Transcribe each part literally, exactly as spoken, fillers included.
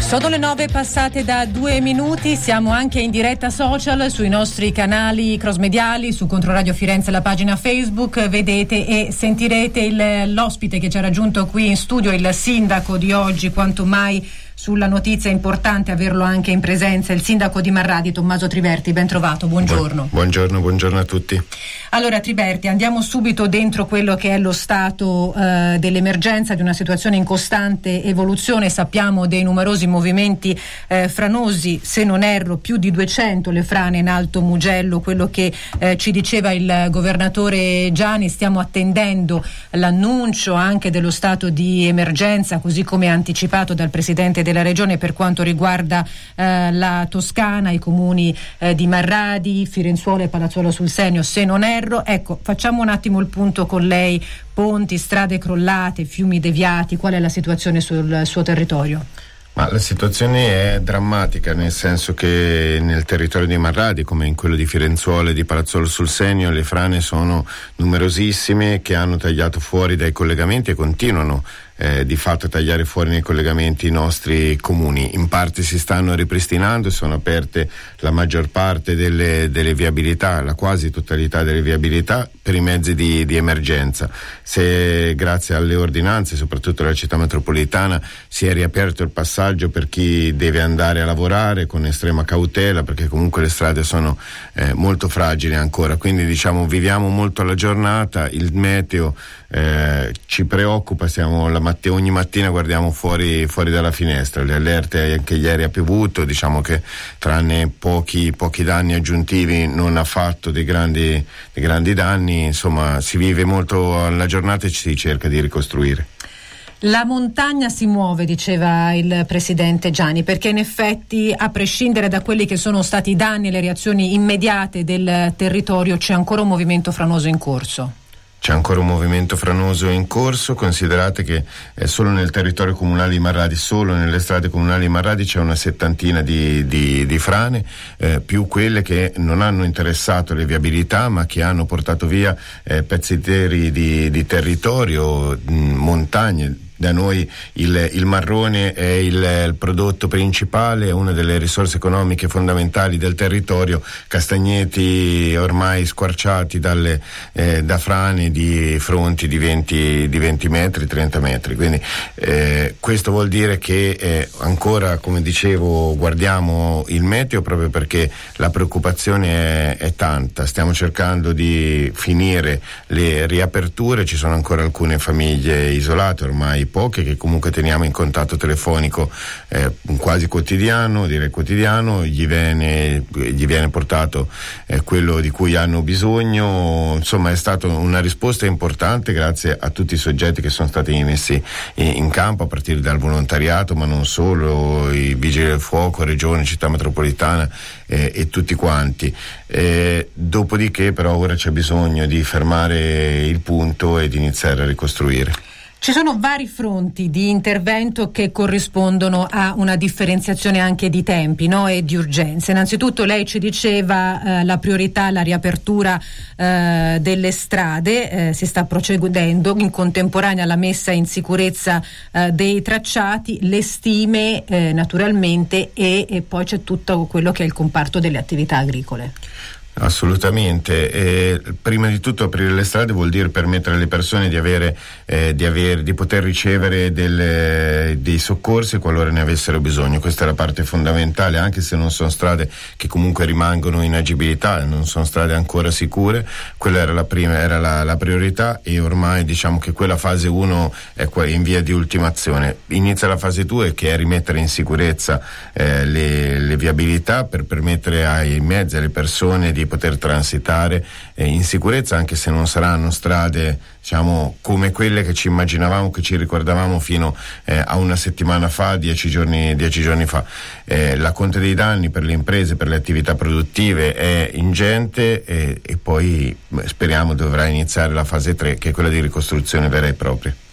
Sono le nove passate da due minuti, siamo anche in diretta social sui nostri canali cross-mediali, su Controradio Firenze, la pagina Facebook. Vedete e sentirete il, l'ospite che ci ha raggiunto qui in studio, il sindaco di oggi, quanto mai sulla notizia è importante averlo anche in presenza, il sindaco di Marradi, Tommaso Triberti. Ben trovato, buongiorno. Buongiorno, buongiorno a tutti. Allora Triberti, andiamo subito dentro quello che è lo stato eh, dell'emergenza, di una situazione in costante evoluzione. Sappiamo dei numerosi movimenti eh, franosi, se non erro più di duecento le frane in Alto Mugello, quello che eh, ci diceva il governatore Giani. Stiamo attendendo l'annuncio anche dello stato di emergenza, così come anticipato dal presidente della regione per quanto riguarda eh, la Toscana, i comuni eh, di Marradi, Firenzuolo e Palazzolo sul Senio, se non erro. Ecco, facciamo un attimo il punto con lei. Ponti, strade crollate, fiumi deviati, qual è la situazione sul suo territorio? Ma la situazione è drammatica, nel senso che nel territorio di Marradi, come in quello di Firenzuolo e di Palazzolo sul Senio, le frane sono numerosissime, che hanno tagliato fuori dai collegamenti e continuano Eh, di fatto tagliare fuori nei collegamenti i nostri comuni. In parte si stanno ripristinando, sono aperte la maggior parte delle, delle viabilità, la quasi totalità delle viabilità per i mezzi di, di emergenza. Se grazie alle ordinanze, soprattutto della città metropolitana, si è riaperto il passaggio per chi deve andare a lavorare con estrema cautela, perché comunque le strade sono eh, molto fragili ancora, quindi diciamo viviamo molto alla giornata. Il meteo eh, ci preoccupa, siamo la matte- ogni mattina guardiamo fuori, fuori dalla finestra, le allerte, anche ieri ha piovuto, diciamo che tranne pochi, pochi danni aggiuntivi non ha fatto dei grandi, dei grandi danni, insomma si vive molto alla giornata e ci si cerca di ricostruire. La montagna si muove, diceva il presidente Giani, perché in effetti, a prescindere da quelli che sono stati i danni e le reazioni immediate del territorio, c'è ancora un movimento franoso in corso. C'è ancora un movimento franoso in corso. Considerate che eh, solo nel territorio comunale di Marradi, solo nelle strade comunali di Marradi c'è una settantina di, di, di frane, eh, più quelle che non hanno interessato le viabilità ma che hanno portato via eh, pezzi interi di, di territorio, mh, montagne. Da noi il, il marrone è il, il prodotto principale, è una delle risorse economiche fondamentali del territorio. Castagneti ormai squarciati dalle, eh, da frane di fronti di venti, di venti metri, trenta metri. Quindi eh, questo vuol dire che eh, ancora, come dicevo, guardiamo il meteo proprio perché la preoccupazione è, è tanta. Stiamo cercando di finire le riaperture, ci sono ancora alcune famiglie isolate, ormai poche, che comunque teniamo in contatto telefonico eh, quasi quotidiano, direi quotidiano, gli viene, gli viene portato eh, quello di cui hanno bisogno. Insomma è stata una risposta importante grazie a tutti i soggetti che sono stati messi in, in campo, a partire dal volontariato, ma non solo, i vigili del fuoco, regione, città metropolitana eh, e tutti quanti. Eh, dopodiché però ora c'è bisogno di fermare il punto e di iniziare a ricostruire. Ci sono vari fronti di intervento che corrispondono a una differenziazione anche di tempi, no? E di urgenze. Innanzitutto lei ci diceva eh, la priorità alla riapertura eh, delle strade, eh, si sta procedendo in contemporanea alla messa in sicurezza eh, dei tracciati, le stime eh, naturalmente e, e poi c'è tutto quello che è il comparto delle attività agricole. Assolutamente. Eh, prima di tutto aprire le strade vuol dire permettere alle persone di avere, eh, di, avere di poter ricevere delle, dei soccorsi qualora ne avessero bisogno. Questa è la parte fondamentale, anche se non sono strade che comunque rimangono in agibilità, non sono strade ancora sicure. Quella era la prima, era la, la priorità, e ormai diciamo che quella fase uno è in via di ultimazione. Inizia la fase due, che è rimettere in sicurezza eh, le, le viabilità per permettere ai mezzi, alle persone di poter transitare eh, in sicurezza, anche se non saranno strade diciamo come quelle che ci immaginavamo, che ci ricordavamo fino eh, a una settimana fa, dieci giorni, dieci giorni fa. Eh, la conta dei danni per le imprese, per le attività produttive è ingente e, e poi speriamo dovrà iniziare la fase tre, che è quella di ricostruzione vera e propria.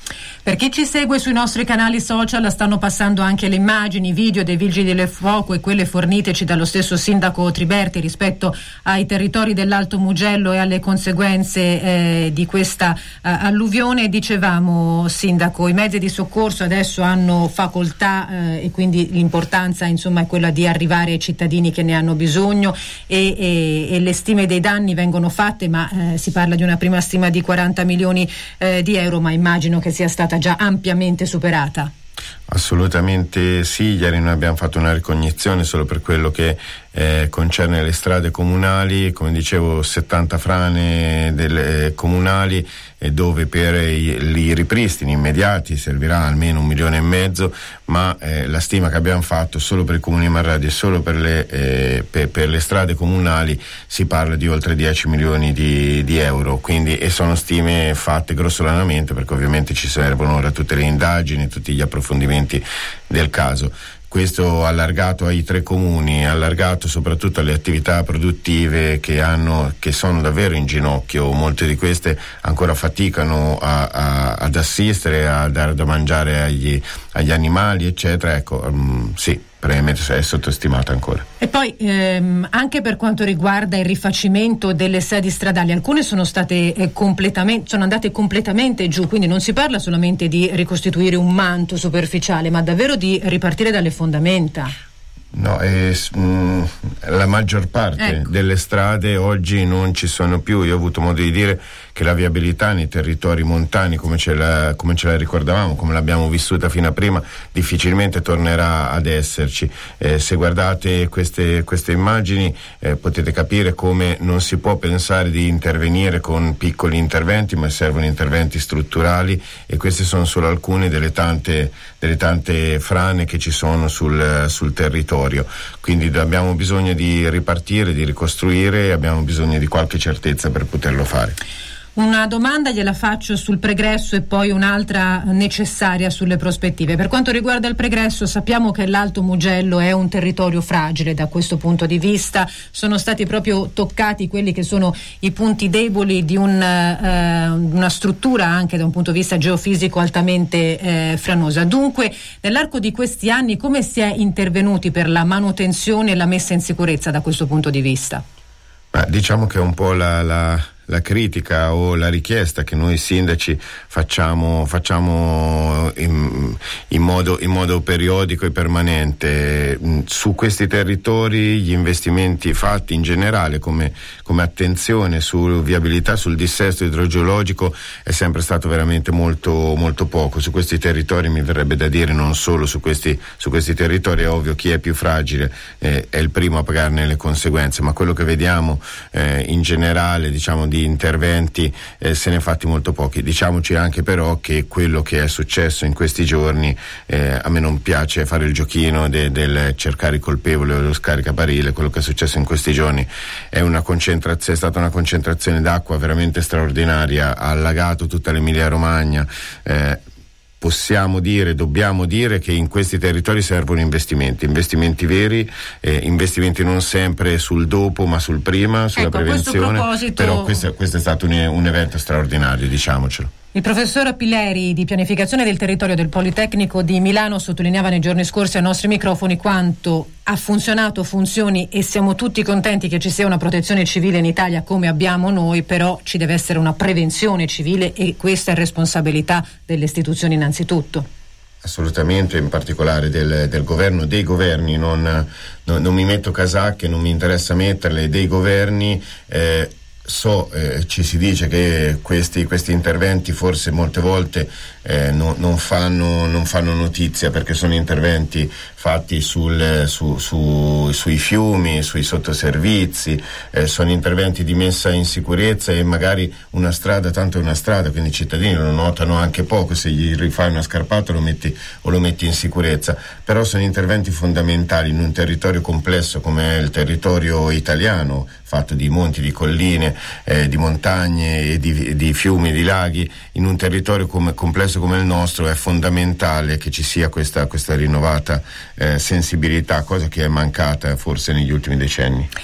Per chi ci segue sui nostri canali social stanno passando anche le immagini, video dei vigili del fuoco e quelle forniteci dallo stesso sindaco Triberti rispetto ai territori dell'Alto Mugello e alle conseguenze eh, di questa eh, alluvione. Dicevamo, sindaco, i mezzi di soccorso adesso hanno facoltà eh, e quindi l'importanza insomma è quella di arrivare ai cittadini che ne hanno bisogno e, e, e le stime dei danni vengono fatte, ma eh, si parla di una prima stima di quaranta milioni eh, di euro, ma immagino che sia stata già ampiamente superata. Assolutamente sì, ieri noi abbiamo fatto una ricognizione solo per quello che eh, concerne le strade comunali, come dicevo settanta frane delle, eh, comunali eh, dove per i, i ripristini immediati servirà almeno un milione e mezzo, ma eh, la stima che abbiamo fatto solo per i comuni marradi e solo per le, eh, per, per le strade comunali si parla di oltre dieci milioni di, di euro, quindi e sono stime fatte grossolanamente perché ovviamente ci servono ora tutte le indagini, tutti gli approfondimenti del caso. Questo allargato ai tre comuni, allargato soprattutto alle attività produttive che hanno, che sono davvero in ginocchio, molte di queste ancora faticano a, a, ad assistere, a dare da mangiare agli, agli animali, eccetera. Ecco, um, sì, probabilmente è sottostimata ancora. E poi ehm, anche per quanto riguarda il rifacimento delle sedi stradali, alcune sono state eh, completamente, sono andate completamente giù, quindi non si parla solamente di ricostituire un manto superficiale, ma davvero di ripartire dalle fondamenta. No, eh, mh, la maggior parte ecco. delle strade oggi non ci sono più. Io ho avuto modo di dire che la viabilità nei territori montani, come ce la, come ce la ricordavamo, come l'abbiamo vissuta fino a prima, difficilmente tornerà ad esserci. Eh, se guardate queste, queste immagini eh, potete capire come non si può pensare di intervenire con piccoli interventi, ma servono interventi strutturali, e queste sono solo alcune delle tante, delle tante frane che ci sono sul, sul territorio. Quindi abbiamo bisogno di ripartire, di ricostruire, e abbiamo bisogno di qualche certezza per poterlo fare. Una domanda gliela faccio sul pregresso e poi un'altra necessaria sulle prospettive. Per quanto riguarda il pregresso, sappiamo che l'Alto Mugello è un territorio fragile da questo punto di vista, sono stati proprio toccati quelli che sono i punti deboli di un, eh, una struttura anche da un punto di vista geofisico altamente eh, franosa. Dunque, nell'arco di questi anni come si è intervenuti per la manutenzione e la messa in sicurezza da questo punto di vista? Ma diciamo che è un po' la... la... la critica o la richiesta che noi sindaci facciamo, facciamo in, in, modo, in modo periodico e permanente. Su questi territori gli investimenti fatti in generale come, come attenzione su viabilità, sul dissesto idrogeologico è sempre stato veramente molto, molto poco. Su questi territori mi verrebbe da dire non solo su questi, su questi territori, è ovvio chi è più fragile eh, è il primo a pagarne le conseguenze, ma quello che vediamo eh, in generale, diciamo, di interventi eh, se ne fatti molto pochi. Diciamoci anche però che quello che è successo in questi giorni, eh, a me non piace fare il giochino de, del cercare i colpevoli o lo scaricabarile. Quello che è successo in questi giorni è una concentrazione, è stata una concentrazione d'acqua veramente straordinaria, ha allagato tutta l'Emilia Romagna. eh, Possiamo dire, dobbiamo dire che in questi territori servono investimenti, investimenti veri, eh, investimenti non sempre sul dopo ma sul prima, sulla ecco, prevenzione, proposito... però questo, questo è stato un, un evento straordinario, diciamocelo. Il professor Pileri di pianificazione del territorio del Politecnico di Milano sottolineava nei giorni scorsi ai nostri microfoni quanto ha funzionato, funzioni e siamo tutti contenti che ci sia una protezione civile in Italia come abbiamo noi, però ci deve essere una prevenzione civile e questa è responsabilità delle istituzioni innanzitutto. Assolutamente, in particolare del, del governo, dei governi, non, non, non mi metto casacche, non mi interessa metterle, dei governi. eh, So, eh, ci si dice che questi, questi interventi forse molte volte eh, no, non, fanno, non fanno notizia perché sono interventi fatti sul, su, su, sui fiumi, sui sottoservizi, eh, sono interventi di messa in sicurezza e magari una strada, tanto è una strada, quindi i cittadini lo notano anche poco, se gli rifai una scarpata lo metti, o lo metti in sicurezza, però sono interventi fondamentali in un territorio complesso come è il territorio italiano, fatto di monti, di colline, eh, di montagne e di, di fiumi, di laghi. In un territorio come, complesso come il nostro è fondamentale che ci sia questa, questa rinnovata eh, sensibilità, cosa che è mancata forse negli ultimi decenni.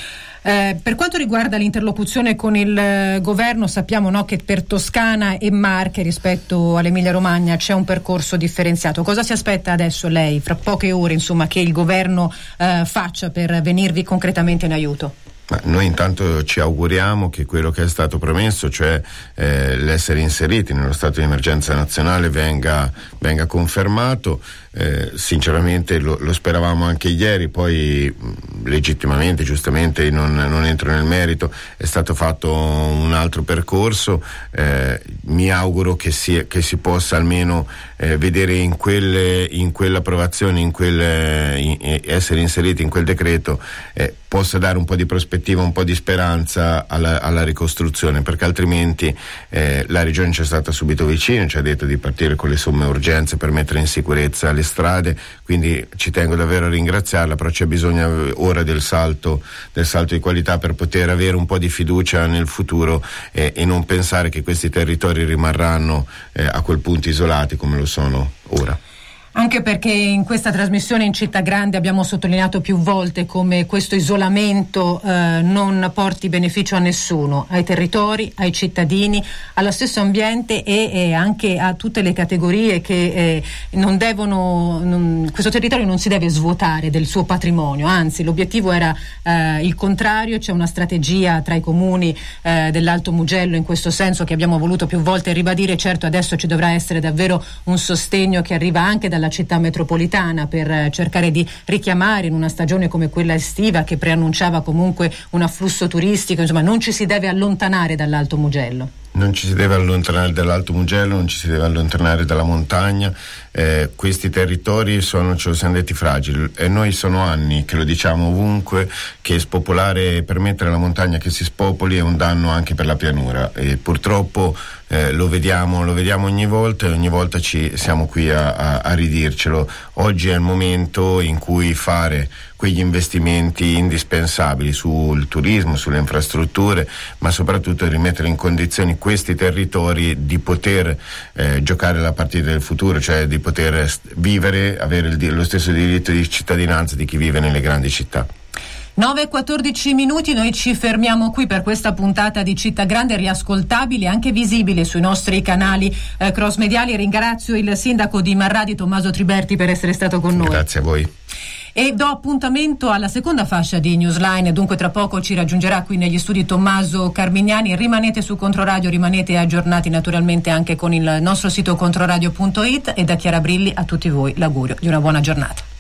Eh, per quanto riguarda l'interlocuzione con il eh, governo, sappiamo, no, che per Toscana e Marche rispetto all'Emilia Romagna c'è un percorso differenziato. Cosa si aspetta adesso lei, fra poche ore, insomma, che il governo eh, faccia per venirvi concretamente in aiuto? Ma noi intanto ci auguriamo che quello che è stato promesso, cioè eh, l'essere inseriti nello stato di emergenza nazionale, venga, venga confermato. Eh, sinceramente lo, lo speravamo anche ieri, poi mh, legittimamente, giustamente, non, non entro nel merito, è stato fatto un altro percorso. Eh, mi auguro che si, che si possa almeno eh, vedere in, quelle, in quell'approvazione, in quel, in, in essere inseriti in quel decreto, eh, possa dare un po' di prospettiva, un po' di speranza alla, alla ricostruzione, perché altrimenti eh, la Regione ci è stata subito vicina, ci ha detto di partire con le somme urgenze per mettere in sicurezza le strade, quindi ci tengo davvero a ringraziarla, però c'è bisogno ora del salto, del salto di qualità per poter avere un po' di fiducia nel futuro eh, e non pensare che questi territori rimarranno eh, a quel punto isolati come lo sono ora. Anche perché in questa trasmissione in Città Grande abbiamo sottolineato più volte come questo isolamento eh, non porti beneficio a nessuno, ai territori, ai cittadini, allo stesso ambiente e, e anche a tutte le categorie che eh, non devono, non, questo territorio non si deve svuotare del suo patrimonio, anzi l'obiettivo era eh, il contrario. C'è una strategia tra i comuni eh, dell'Alto Mugello in questo senso che abbiamo voluto più volte ribadire. Certo, adesso ci dovrà essere davvero un sostegno che arriva anche dalla la città metropolitana per cercare di richiamare in una stagione come quella estiva che preannunciava comunque un afflusso turistico. Insomma, non ci si deve allontanare dall'Alto Mugello. Non ci si deve allontanare dall'Alto Mugello, non ci si deve allontanare dalla montagna. Eh, questi territori sono, ce lo siamo detti, fragili, e noi sono anni che lo diciamo ovunque che spopolare, permettere alla montagna che si spopoli è un danno anche per la pianura, e purtroppo eh, lo vediamo lo vediamo ogni volta, e ogni volta ci siamo qui a, a, a ridircelo. Oggi è il momento in cui fare quegli investimenti indispensabili sul turismo, sulle infrastrutture, ma soprattutto rimettere in condizioni questi territori di poter eh, giocare la partita del futuro, cioè di poter vivere, avere il, lo stesso diritto di cittadinanza di chi vive nelle grandi città. nove e quattordici minuti, noi ci fermiamo qui per questa puntata di Città Grande, riascoltabile e anche visibile sui nostri canali eh, cross mediali. Ringrazio il sindaco di Marradi, Tommaso Triberti, per essere stato con noi. Grazie a voi. E do appuntamento alla seconda fascia di Newsline, dunque tra poco ci raggiungerà qui negli studi Tommaso Carmignani. Rimanete su Controradio, rimanete aggiornati naturalmente anche con il nostro sito controradio punto it, e da Chiara Brilli a tutti voi l'augurio di una buona giornata.